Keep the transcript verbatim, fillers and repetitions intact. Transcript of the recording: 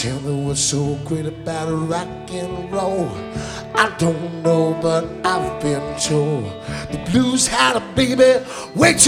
Tell me what's so great about rock and roll. I don't know, but I've been told the blues had a baby way too